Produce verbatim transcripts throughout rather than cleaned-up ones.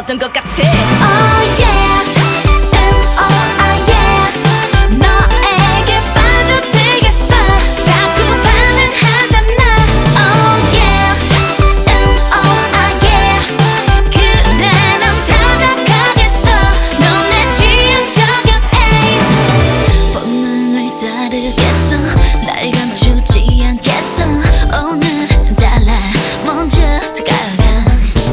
채웠던 것 같아. Oh yes, and oh ah yes. 너에게 빠져들겠어. 자꾸 반응하잖아. Oh yes, and oh ah yes. 그래 난 타격하겠어. 넌 내 취향 저격 ace. 본능을 따르겠어. 날 감추지 않겠어. 오늘은 달라. 먼저 다가가.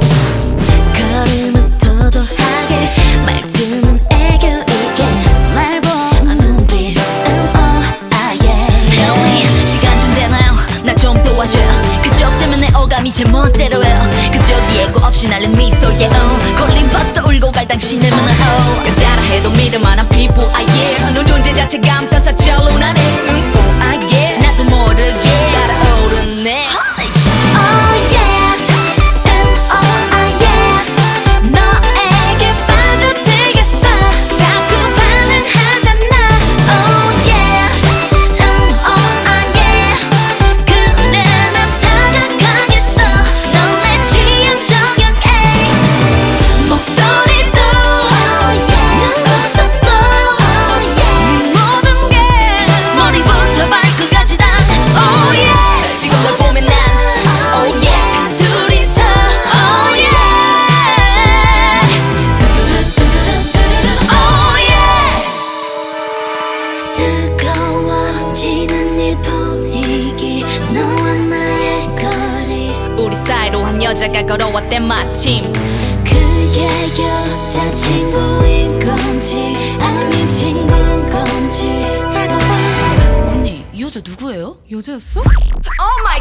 걸음은 도도하게 말투는 애교 있게 날 보는 눈빛 oh ah yeah. Help me 시간 좀 되나요? 나 좀 도와줘요. 그쪽 때문에 어감이 제 멋대로예요. 그쪽 예고 없이 날린 미소에 oh. 걸린 버스터 울고 갈 당신의 문화 oh. 여자라 해도 믿을 만한 피부 ah yeah. 너 존재 자체가 감탄사 철로나네 음, oh ah yeah. 나도 모르게 달아오르네. Oh yes, and oh ah yes. 너에게 빠져들겠어. 자꾸 반응하잖아. Oh yes, and oh ah yes. 그래 난 타격하겠어. 넌 내 취향 저격 ace. 목소리도 눈웃음도 네 모든 게 머리부터 발끝까지 다 Oh yeah. 지금 널 보면 난 Oh yeah. 둘이서 Oh yeah. Oh yeah. 뜨거워지는 이 분위기 너와 나의 거리 우리 사이로 한 여자가 걸어왔대 마침. 그게 여자친구인 건지 아님 친구인 건지 다가와. 언니 이 여자 누구예요? 여자였어? Oh my